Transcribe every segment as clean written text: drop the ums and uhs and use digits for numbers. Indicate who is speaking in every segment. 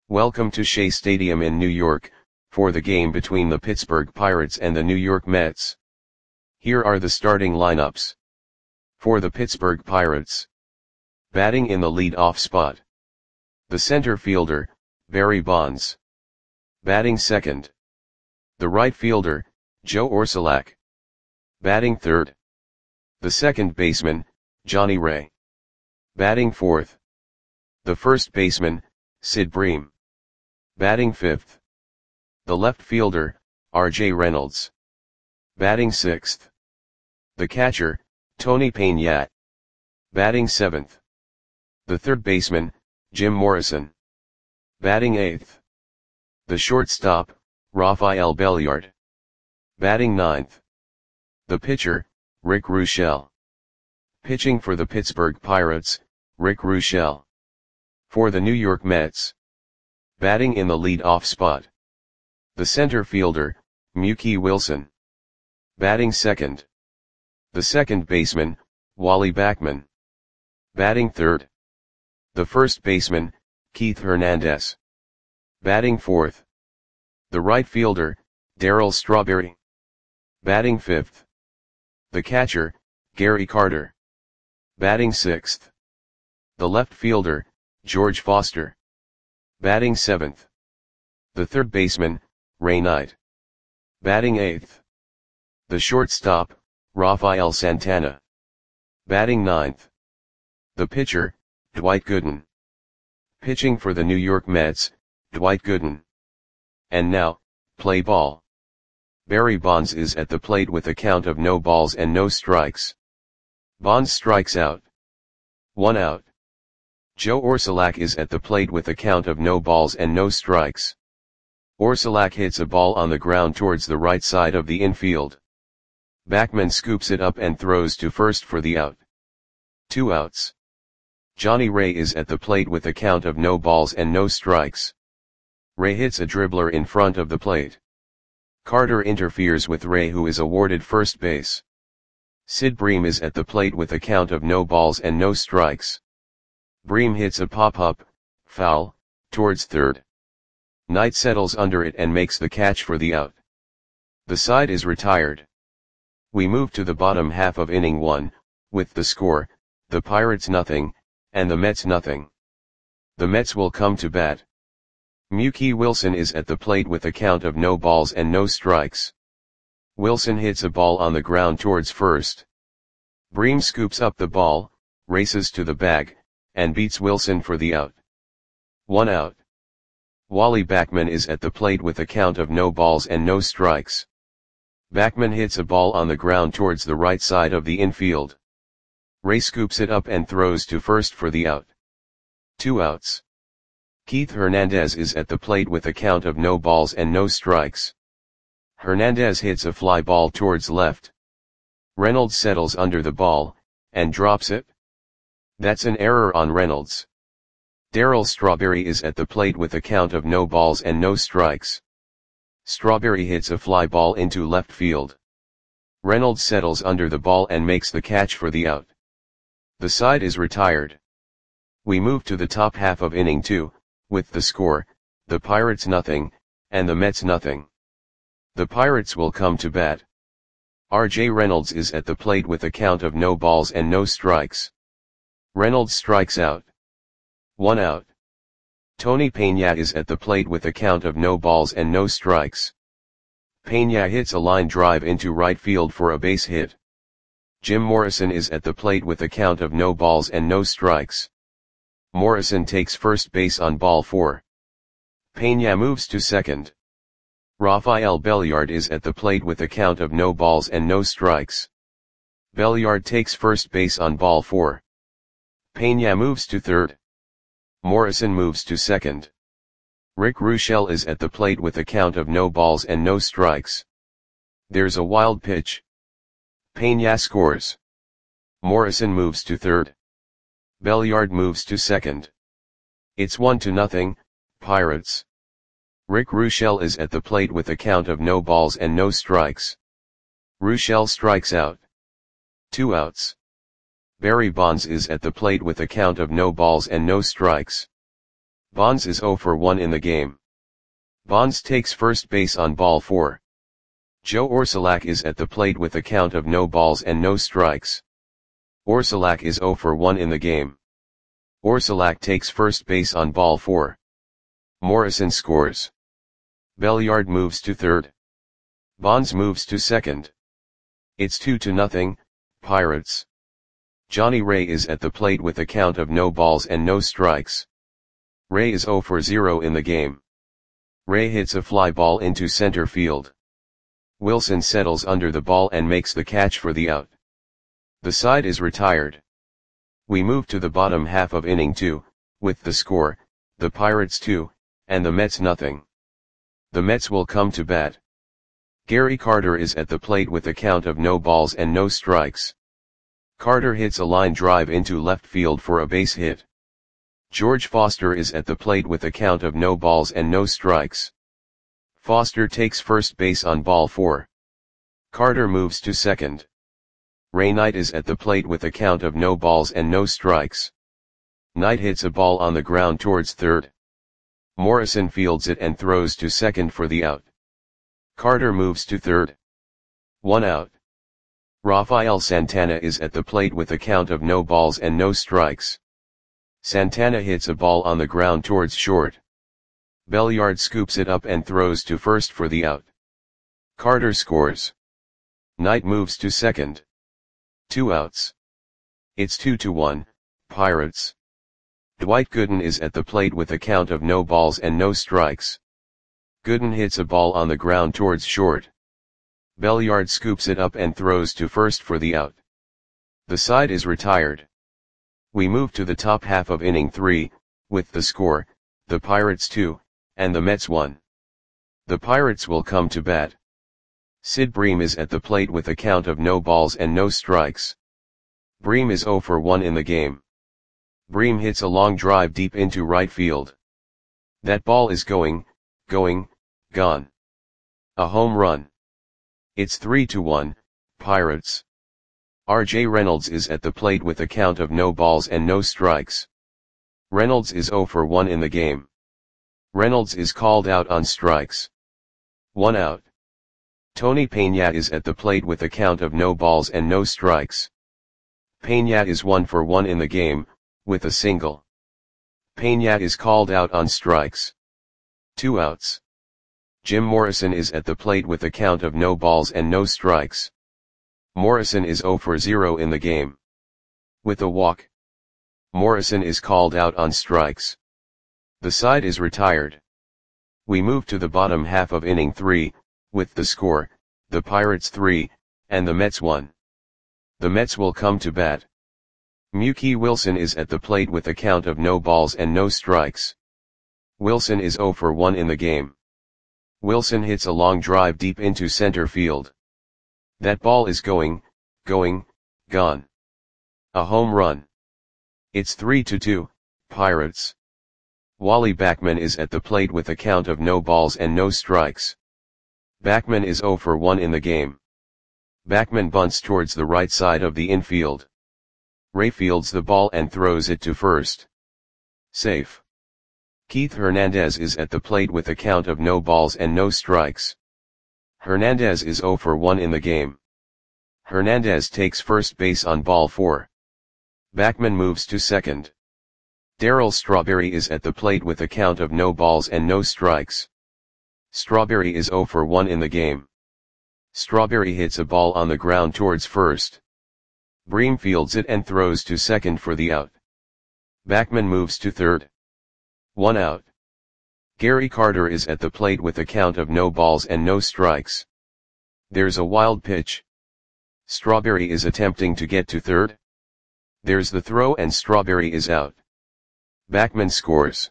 Speaker 1: Welcome to Shea Stadium in New York, for the game between the Pittsburgh Pirates and the New York Mets. Here are the starting lineups. For the Pittsburgh Pirates. Batting in the lead-off spot. The center fielder, Barry Bonds. Batting second. The right fielder, Joe Orsulak. Batting third. The second baseman, Johnny Ray. Batting fourth. The first baseman, Sid Bream. Batting fifth. The left fielder, R.J. Reynolds. Batting sixth. The catcher, Tony Peña. Batting seventh. The third baseman, Jim Morrison. Batting eighth. The shortstop, Rafael Belliard. Batting ninth. The pitcher, Rick Ruschel. Pitching for the Pittsburgh Pirates, Rick Ruschel. For the New York Mets. Batting in the lead-off spot. The center fielder, Mookie Wilson. Batting second. The second baseman, Wally Backman. Batting third. The first baseman, Keith Hernandez. Batting fourth. The right fielder, Darryl Strawberry. Batting fifth. The catcher, Gary Carter. Batting sixth. The left fielder, George Foster. Batting seventh. The third baseman, Ray Knight. Batting eighth. The shortstop, Rafael Santana. Batting ninth. The pitcher, Dwight Gooden. Pitching for the New York Mets, Dwight Gooden. And now, play ball. Barry Bonds is at the plate with a count of no balls and no strikes. Bonds strikes out. 1 out. Joe Orsulak is at the plate with a count of no balls and no strikes. Orsulak hits a ball on the ground towards the right side of the infield. Backman scoops it up and throws to first for the out. 2 outs. Johnny Ray is at the plate with a count of no balls and no strikes. Ray hits a dribbler in front of the plate. Carter interferes with Ray, who is awarded first base. Sid Bream is at the plate with a count of no balls and no strikes. Bream hits a pop-up, foul, towards third. Knight settles under it and makes the catch for the out. The side is retired. We move to the bottom half of inning 1, with the score, the Pirates nothing, and the Mets nothing. The Mets will come to bat. Mookie Wilson is at the plate with a count of no balls and no strikes. Wilson hits a ball on the ground towards first. Bream scoops up the ball, races to the bag, and beats Wilson for the out. 1 out. Wally Backman is at the plate with a count of no balls and no strikes. Backman hits a ball on the ground towards the right side of the infield. Ray scoops it up and throws to first for the out. 2 outs. Keith Hernandez is at the plate with a count of no balls and no strikes. Hernandez hits a fly ball towards left. Reynolds settles under the ball, and drops it. That's an error on Reynolds. Darryl Strawberry is at the plate with a count of no balls and no strikes. Strawberry hits a fly ball into left field. Reynolds settles under the ball and makes the catch for the out. The side is retired. We move to the top half of inning 2, with the score, the Pirates nothing, and the Mets nothing. The Pirates will come to bat. R.J. Reynolds is at the plate with a count of no balls and no strikes. Reynolds strikes out. 1 out. Tony Peña is at the plate with a count of no balls and no strikes. Peña hits a line drive into right field for a base hit. Jim Morrison is at the plate with a count of no balls and no strikes. Morrison takes first base on ball 4. Peña moves to second. Rafael Belliard is at the plate with a count of no balls and no strikes. Belliard takes first base on ball 4. Peña moves to third. Morrison moves to second. Rick Ruschel is at the plate with a count of no balls and no strikes. There's a wild pitch. Peña scores. Morrison moves to third. Belliard moves to second. It's 1-0, Pirates. Rick Ruschel is at the plate with a count of no balls and no strikes. Ruschel strikes out. 2 outs. Barry Bonds is at the plate with a count of no balls and no strikes. Bonds is 0 for 1 in the game. Bonds takes first base on ball 4. Joe Orsulak is at the plate with a count of no balls and no strikes. Orsulak is 0 for 1 in the game. Orsulak takes first base on ball 4. Morrison scores. Belliard moves to third. Bonds moves to second. It's 2-0, Pirates. Johnny Ray is at the plate with a count of no balls and no strikes. Ray is 0 for 0 in the game. Ray hits a fly ball into center field. Wilson settles under the ball and makes the catch for the out. The side is retired. We move to the bottom half of inning 2, with the score, the Pirates 2, and the Mets nothing. The Mets will come to bat. Gary Carter is at the plate with a count of no balls and no strikes. Carter hits a line drive into left field for a base hit. George Foster is at the plate with a count of no balls and no strikes. Foster takes first base on ball 4. Carter moves to second. Ray Knight is at the plate with a count of no balls and no strikes. Knight hits a ball on the ground towards third. Morrison fields it and throws to second for the out. Carter moves to third. 1 out. Rafael Santana is at the plate with a count of no balls and no strikes. Santana hits a ball on the ground towards short. Belliard scoops it up and throws to first for the out. Carter scores. Knight moves to second. 2 outs. It's 2-1, Pirates. Dwight Gooden is at the plate with a count of no balls and no strikes. Gooden hits a ball on the ground towards short. Belliard scoops it up and throws to first for the out. The side is retired. We move to the top half of inning 3, with the score, the Pirates 2, and the Mets 1. The Pirates will come to bat. Sid Bream is at the plate with a count of no balls and no strikes. Bream is 0 for 1 in the game. Bream hits a long drive deep into right field. That ball is going, gone. A home run. It's 3-1, Pirates. R.J. Reynolds is at the plate with a count of no balls and no strikes. Reynolds is 0 for 1 in the game. Reynolds is called out on strikes. 1 out. Tony Peña is at the plate with a count of no balls and no strikes. Peña is 1 for 1 in the game, with a single. Peña is called out on strikes. 2 outs. Jim Morrison is at the plate with a count of no balls and no strikes. Morrison is 0 for 0 in the game. With a walk. Morrison is called out on strikes. The side is retired. We move to the bottom half of inning 3, with the score, the Pirates 3, and the Mets 1. The Mets will come to bat. Mookie Wilson is at the plate with a count of no balls and no strikes. Wilson is 0 for 1 in the game. Wilson hits a long drive deep into center field. That ball is going, gone. A home run. It's 3-2, Pirates. Wally Backman is at the plate with a count of no balls and no strikes. Backman is 0 for 1 in the game. Backman bunts towards the right side of the infield. Ray fields the ball and throws it to first. Safe. Keith Hernandez is at the plate with a count of no balls and no strikes. Hernandez is 0 for 1 in the game. Hernandez takes first base on ball 4. Backman moves to second. Darryl Strawberry is at the plate with a count of no balls and no strikes. Strawberry is 0 for 1 in the game. Strawberry hits a ball on the ground towards first. Bream fields it and throws to second for the out. Backman moves to third. 1 out. Gary Carter is at the plate with a count of no balls and no strikes. There's a wild pitch. Strawberry is attempting to get to third. There's the throw and Strawberry is out. Backman scores.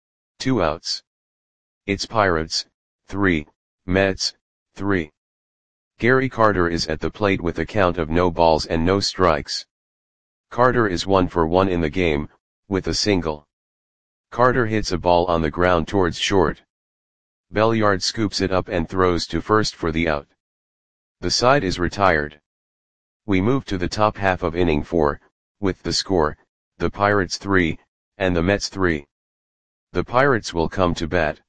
Speaker 1: 2 outs. It's Pirates, 3, Mets, 3. Gary Carter is at the plate with a count of no balls and no strikes. Carter is 1 for 1 in the game, with a single. Carter hits a ball on the ground towards short. Belliard scoops it up and throws to first for the out. The side is retired. We move to the top half of inning 4, with the score, the Pirates 3, and the Mets 3. The Pirates will come to bat.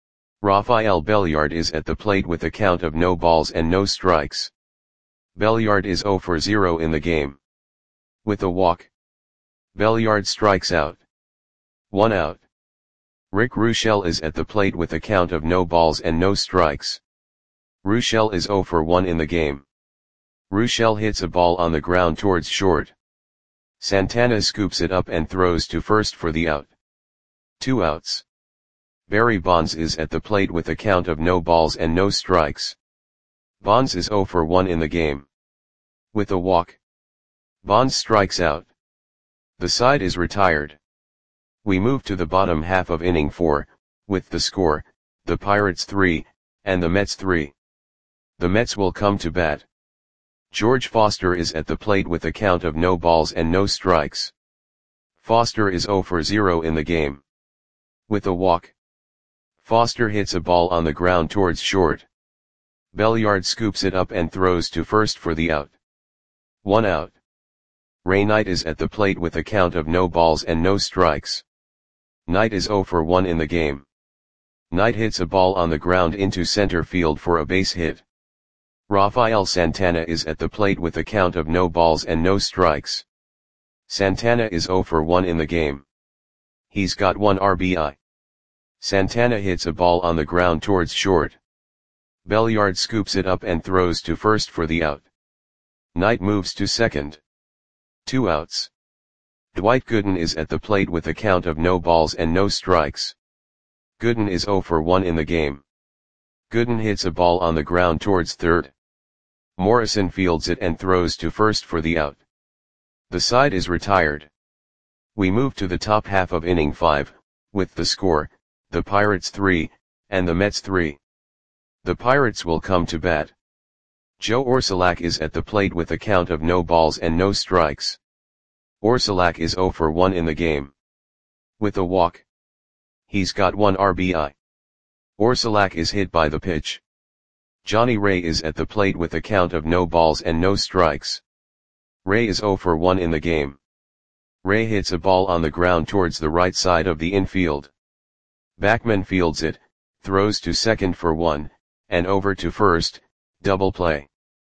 Speaker 1: Rafael Belliard is at the plate with a count of no balls and no strikes. Belliard is 0 for 0 in the game. With a walk, Belliard strikes out. 1 out. Rick Ruschel is at the plate with a count of no balls and no strikes. Ruschel is 0 for 1 in the game. Ruschel hits a ball on the ground towards short. Santana scoops it up and throws to first for the out. 2 outs. Barry Bonds is at the plate with a count of no balls and no strikes. Bonds is 0 for 1 in the game. With a walk, Bonds strikes out. The side is retired. We move to the bottom half of inning 4, with the score, the Pirates 3, and the Mets 3. The Mets will come to bat. George Foster is at the plate with a count of no balls and no strikes. Foster is 0 for 0 in the game. With a walk, Foster hits a ball on the ground towards short. Belliard scoops it up and throws to first for the out. 1 out. Ray Knight is at the plate with a count of no balls and no strikes. Knight is 0 for 1 in the game. Knight hits a ball on the ground into center field for a base hit. Rafael Santana is at the plate with a count of no balls and no strikes. Santana is 0 for 1 in the game. He's got 1 RBI. Santana hits a ball on the ground towards short. Belliard scoops it up and throws to first for the out. Knight moves to second. 2 outs. Dwight Gooden is at the plate with a count of no balls and no strikes. Gooden is 0 for 1 in the game. Gooden hits a ball on the ground towards third. Morrison fields it and throws to first for the out. The side is retired. We move to the top half of inning 5, with the score, the Pirates 3, and the Mets 3. The Pirates will come to bat. Joe Orsulak is at the plate with a count of no balls and no strikes. Orsulak is 0 for 1 in the game. With a walk, he's got 1 RBI. Orsulak is hit by the pitch. Johnny Ray is at the plate with a count of no balls and no strikes. Ray is 0 for 1 in the game. Ray hits a ball on the ground towards the right side of the infield. Backman fields it, throws to second for 1, and over to first, double play.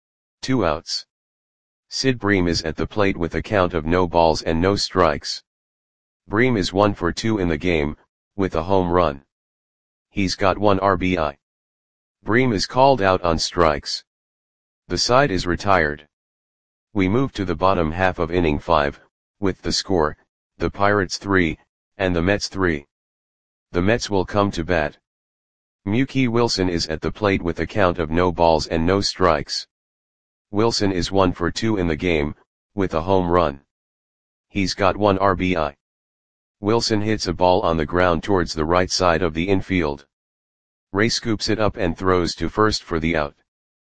Speaker 1: 2 outs. Sid Bream is at the plate with a count of no balls and no strikes. Bream is 1 for 2 in the game, with a home run. He's got 1 RBI. Bream is called out on strikes. The side is retired. We move to the bottom half of inning 5, with the score, the Pirates 3, and the Mets 3. The Mets will come to bat. Mookie Wilson is at the plate with a count of no balls and no strikes. Wilson is 1 for 2 in the game, with a home run. He's got 1 RBI. Wilson hits a ball on the ground towards the right side of the infield. Ray scoops it up and throws to first for the out.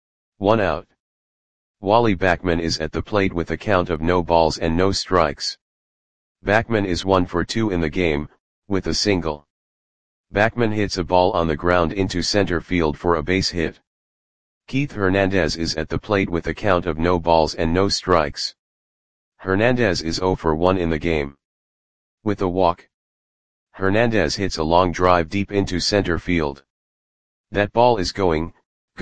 Speaker 1: 1 out. Wally Backman is at the plate with a count of no balls and no strikes. Backman is 1 for 2 in the game, with a single. Backman hits a ball on the ground into center field for a base hit. Keith Hernandez is at the plate with a count of no balls and no strikes. Hernandez is 0 for 1 in the game. With a walk, Hernandez hits a long drive deep into center field. That ball is gone.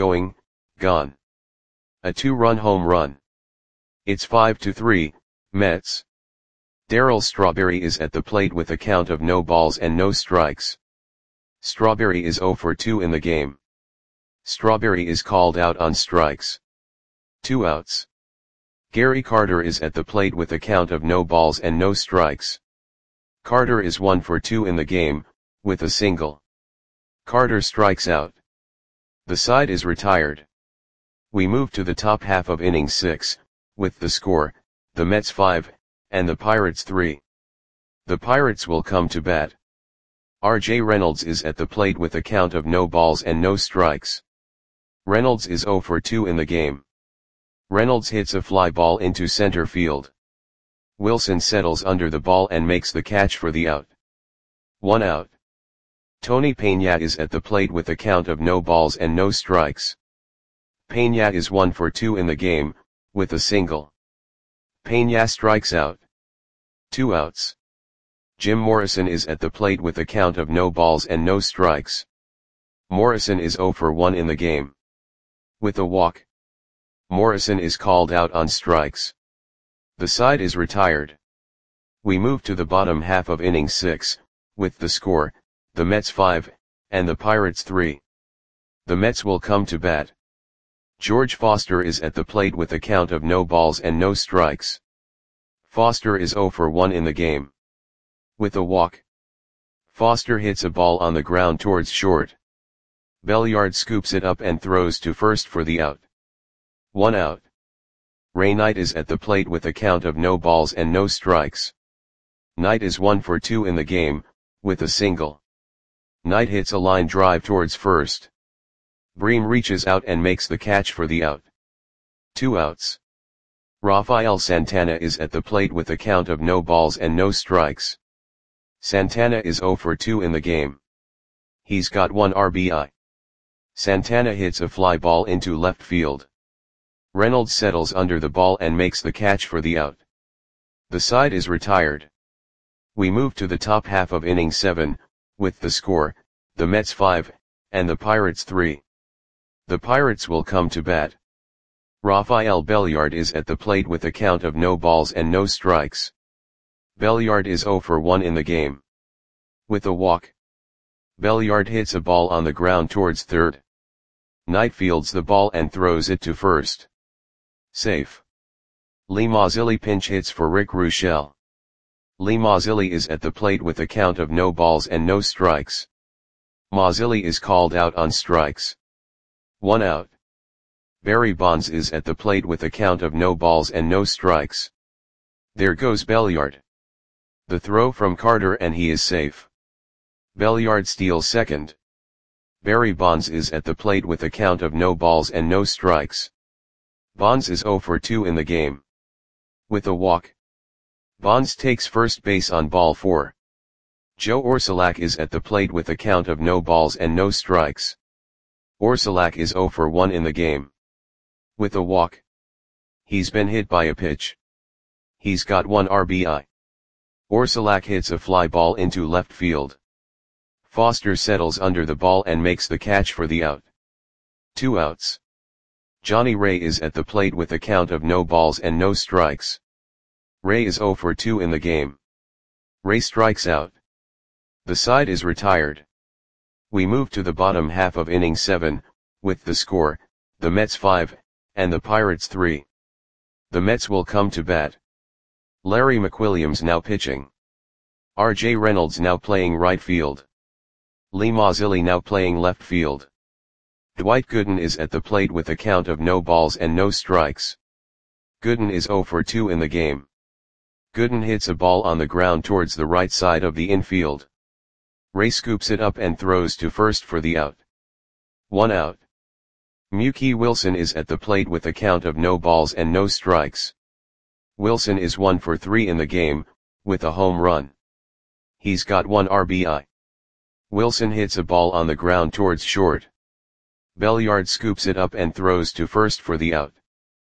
Speaker 1: A 2-run home run. It's 5-3, Mets. Darryl Strawberry is at the plate with a count of no balls and no strikes. Strawberry is 0 for 2 in the game. Strawberry is called out on strikes. 2 outs. Gary Carter is at the plate with a count of no balls and no strikes. Carter is 1 for 2 in the game, with a single. Carter strikes out. The side is retired. We move to the top half of inning 6, with the score, the Mets 5, and the Pirates 3. The Pirates will come to bat. R.J. Reynolds is at the plate with a count of no balls and no strikes. Reynolds is 0 for 2 in the game. Reynolds hits a fly ball into center field. Wilson settles under the ball and makes the catch for the out. 1 out. Tony Peña is at the plate with a count of no balls and no strikes. Peña is 1 for 2 in the game, with a single. Peña strikes out. 2 outs. Jim Morrison is at the plate with a count of no balls and no strikes. Morrison is 0 for 1 in the game. With a walk, Morrison is called out on strikes. The side is retired. We move to the bottom half of inning 6, with the score, the Mets 5, and the Pirates 3. The Mets will come to bat. George Foster is at the plate with a count of no balls and no strikes. Foster is 0 for 1 in the game. With a walk, Foster hits a ball on the ground towards short. Belliard scoops it up and throws to first for the out. 1 out. Ray Knight is at the plate with a count of no balls and no strikes. Knight is 1 for 2 in the game, with a single. Knight hits a line drive towards first. Bream reaches out and makes the catch for the out. 2 outs. Rafael Santana is at the plate with a count of no balls and no strikes. Santana is 0 for 2 in the game. He's got 1 RBI. Santana hits a fly ball into left field. Reynolds settles under the ball and makes the catch for the out. The side is retired. We move to the top half of inning 7, with the score, the Mets 5, and the Pirates 3. The Pirates will come to bat. Rafael Belliard is at the plate with a count of no balls and no strikes. Belliard is 0 for 1 in the game. With a walk, Belliard hits a ball on the ground towards third. Knight fields the ball and throws it to first. Safe. Lee Mazzilli pinch hits for Rick Ruschel. Lee Mazzilli is at the plate with a count of no balls and no strikes. Mazzilli is called out on strikes. 1 out. Barry Bonds is at the plate with a count of no balls and no strikes. There goes Belliard. The throw from Carter and he is safe. Belliard steals second. Barry Bonds is at the plate with a count of no balls and no strikes. Bonds is 0 for 2 in the game. With a walk, Bonds takes first base on ball 4. Joe Orsulak is at the plate with a count of no balls and no strikes. Orsulak is 0 for 1 in the game. With a walk, he's been hit by a pitch. He's got 1 RBI. Orsulak hits a fly ball into left field. Foster settles under the ball and makes the catch for the out. 2 outs. Johnny Ray is at the plate with a count of no balls and no strikes. Ray is 0 for 2 in the game. Ray strikes out. The side is retired. We move to the bottom half of inning 7, with the score, the Mets 5, and the Pirates 3. The Mets will come to bat. Larry McWilliams now pitching. R.J. Reynolds now playing right field. Lee Mazzilli now playing left field. Dwight Gooden is at the plate with a count of no balls and no strikes. Gooden is 0 for 2 in the game. Gooden hits a ball on the ground towards the right side of the infield. Ray scoops it up and throws to first for the out. 1 out. Mookie Wilson is at the plate with a count of no balls and no strikes. Wilson is 1 for 3 in the game, with a home run. He's got 1 RBI. Wilson hits a ball on the ground towards short. Belliard scoops it up and throws to first for the out.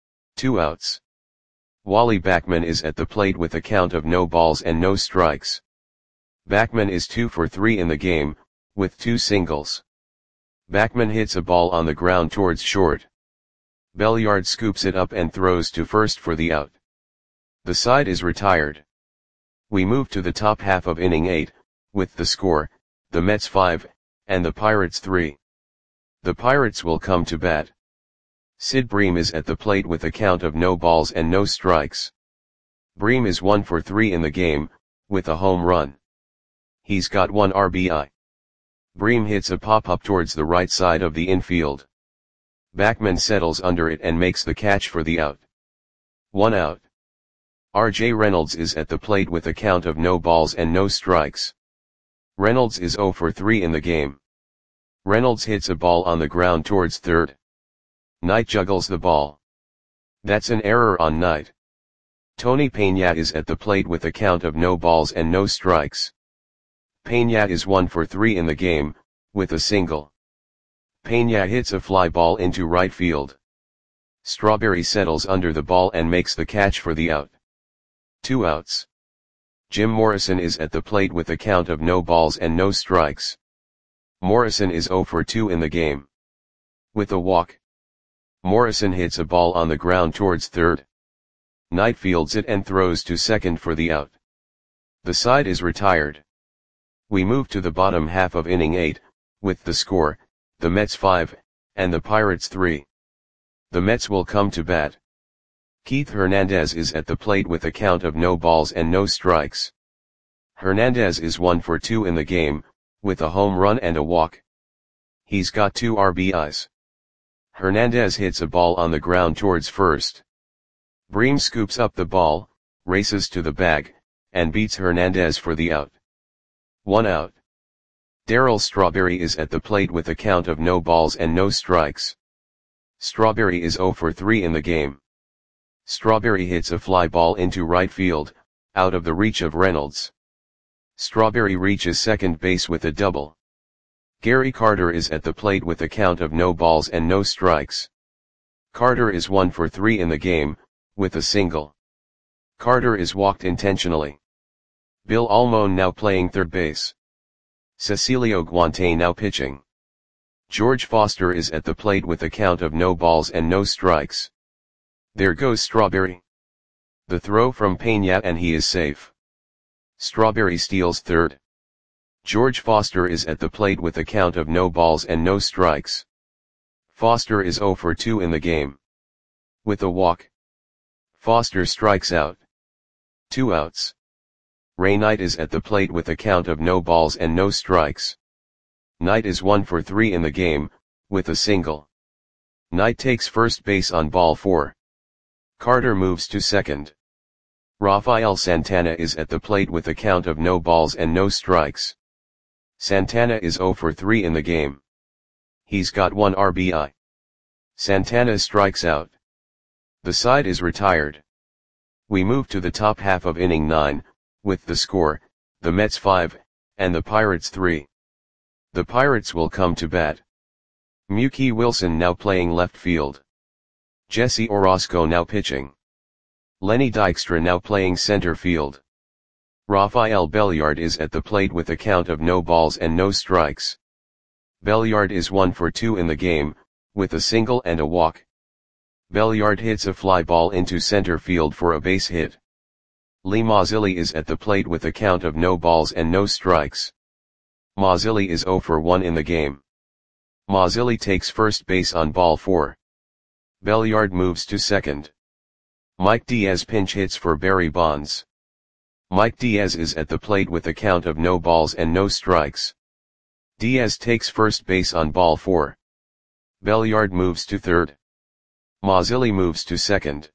Speaker 1: 2 outs. Wally Backman is at the plate with a count of no balls and no strikes. Backman is 2 for 3 in the game, with 2 singles. Backman hits a ball on the ground towards short. Belliard scoops it up and throws to first for the out. The side is retired. We move to the top half of inning 8, with the score, the Mets 5, and the Pirates 3. The Pirates will come to bat. Sid Bream is at the plate with a count of no balls and no strikes. Bream is 1 for 3 in the game, with a home run. He's got 1 RBI. Bream hits a pop-up towards the right side of the infield. Backman settles under it and makes the catch for the out. 1 out. R.J. Reynolds is at the plate with a count of no balls and no strikes. Reynolds is 0 for 3 in the game. Reynolds hits a ball on the ground towards third. Knight juggles the ball. That's an error on Knight. Tony Peña is at the plate with a count of no balls and no strikes. Peña is 1 for 3 in the game, with a single. Peña hits a fly ball into right field. Strawberry settles under the ball and makes the catch for the out. 2 outs. Jim Morrison is at the plate with a count of no balls and no strikes. Morrison is 0 for 2 in the game. With a walk, Morrison hits a ball on the ground towards third. Knight fields it and throws to second for the out. The side is retired. We move to the bottom half of inning 8, with the score, the Mets 5, and the Pirates 3. The Mets will come to bat. Keith Hernandez is at the plate with a count of no balls and no strikes. Hernandez is 1 for 2 in the game, with a home run and a walk. He's got 2 RBIs. Hernandez hits a ball on the ground towards first. Bream scoops up the ball, races to the bag, and beats Hernandez for the out. 1 out. Darryl Strawberry is at the plate with a count of no balls and no strikes. Strawberry is 0 for 3 in the game. Strawberry hits a fly ball into right field, out of the reach of Reynolds. Strawberry reaches second base with a double. Gary Carter is at the plate with a count of no balls and no strikes. Carter is 1 for 3 in the game, with a single. Carter is walked intentionally. Bill Almon now playing third base. Cecilio Guante now pitching. George Foster is at the plate with a count of no balls and no strikes. There goes Strawberry. The throw from Peña and he is safe. Strawberry steals third. George Foster is at the plate with a count of no balls and no strikes. Foster is 0 for 2 in the game. With a walk, Foster strikes out. 2 outs. Ray Knight is at the plate with a count of no balls and no strikes. Knight is 1 for 3 in the game, with a single. Knight takes first base on ball 4. Carter moves to second. Rafael Santana is at the plate with a count of no balls and no strikes. Santana is 0 for 3 in the game. He's got 1 RBI. Santana strikes out. The side is retired. We move to the top half of inning 9, with the score, the Mets 5, and the Pirates 3. The Pirates will come to bat. Mookie Wilson now playing left field. Jesse Orosco now pitching. Lenny Dykstra now playing center field. Rafael Belliard is at the plate with a count of no balls and no strikes. Belliard is 1 for 2 in the game, with a single and a walk. Belliard hits a fly ball into center field for a base hit. Lee Mazzilli is at the plate with a count of no balls and no strikes. Mazzilli is 0 for 1 in the game. Mazzilli takes first base on ball 4. Belliard moves to second. Mike Diaz pinch hits for Barry Bonds. Mike Diaz is at the plate with a count of no balls and no strikes. Diaz takes first base on ball 4. Belliard moves to third. Mazzilli moves to second.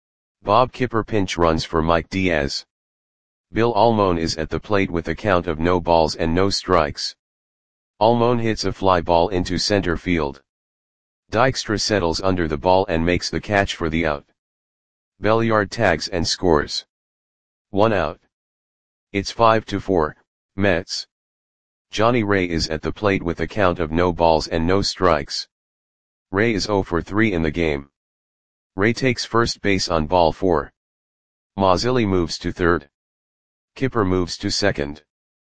Speaker 1: Bob Kipper pinch runs for Mike Diaz. Bill Almon is at the plate with a count of no balls and no strikes. Almon hits a fly ball into center field. Dykstra settles under the ball and makes the catch for the out. Belliard tags and scores. 1 out. It's 5-4, Mets. Johnny Ray is at the plate with a count of no balls and no strikes. Ray is 0 for 3 in the game. Ray takes first base on ball 4. Mazzilli moves to third. Kipper moves to second.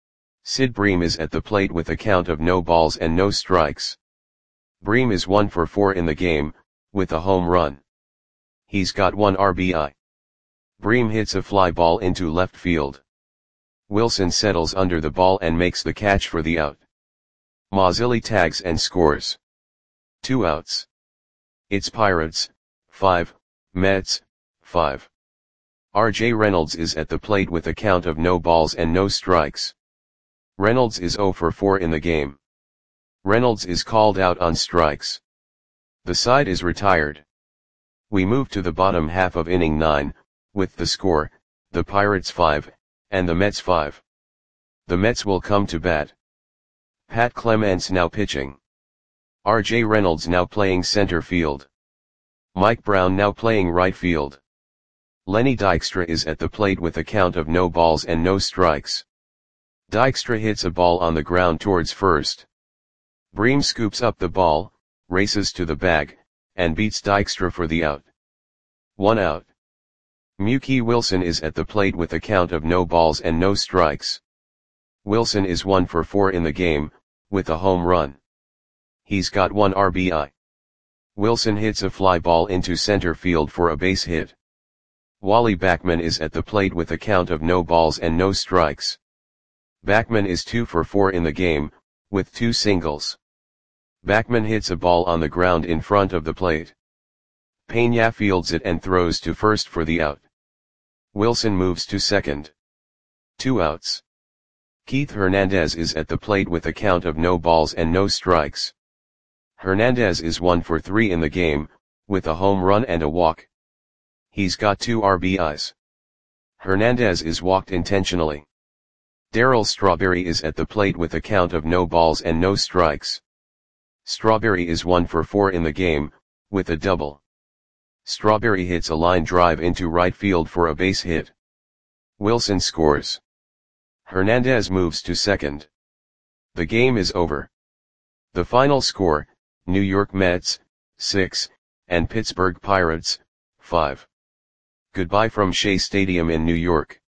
Speaker 1: Sid Bream is at the plate with a count of no balls and no strikes. Bream is 1 for 4 in the game, with a home run. He's got 1 RBI. Bream hits a fly ball into left field. Wilson settles under the ball and makes the catch for the out. Mazzilli tags and scores. 2 outs. It's Pirates, 5, Mets, 5. R.J. Reynolds is at the plate with a count of no balls and no strikes. Reynolds is 0 for 4 in the game. Reynolds is called out on strikes. The side is retired. We move to the bottom half of inning 9, with the score, the Pirates 5, and the Mets 5. The Mets will come to bat. Pat Clements now pitching. R.J. Reynolds now playing center field. Mike Brown now playing right field. Lenny Dykstra is at the plate with a count of no balls and no strikes. Dykstra hits a ball on the ground towards first. Bream scoops up the ball, races to the bag, and beats Dykstra for the out. 1 out. Mookie Wilson is at the plate with a count of no balls and no strikes. Wilson is 1 for 4 in the game, with a home run. He's got 1 RBI. Wilson hits a fly ball into center field for a base hit. Wally Backman is at the plate with a count of no balls and no strikes. Backman is 2 for 4 in the game, with 2 singles. Backman hits a ball on the ground in front of the plate. Peña fields it and throws to first for the out. Wilson moves to second. 2 outs. Keith Hernandez is at the plate with a count of no balls and no strikes. Hernandez is 1 for 3 in the game, with a home run and a walk. He's got 2 RBIs. Hernandez is walked intentionally. Darryl Strawberry is at the plate with a count of no balls and no strikes. Strawberry is 1 for 4 in the game, with a double. Strawberry hits a line drive into right field for a base hit. Wilson scores. Hernandez moves to second. The game is over. The final score, New York Mets, 6, and Pittsburgh Pirates, 5. Goodbye from Shea Stadium in New York.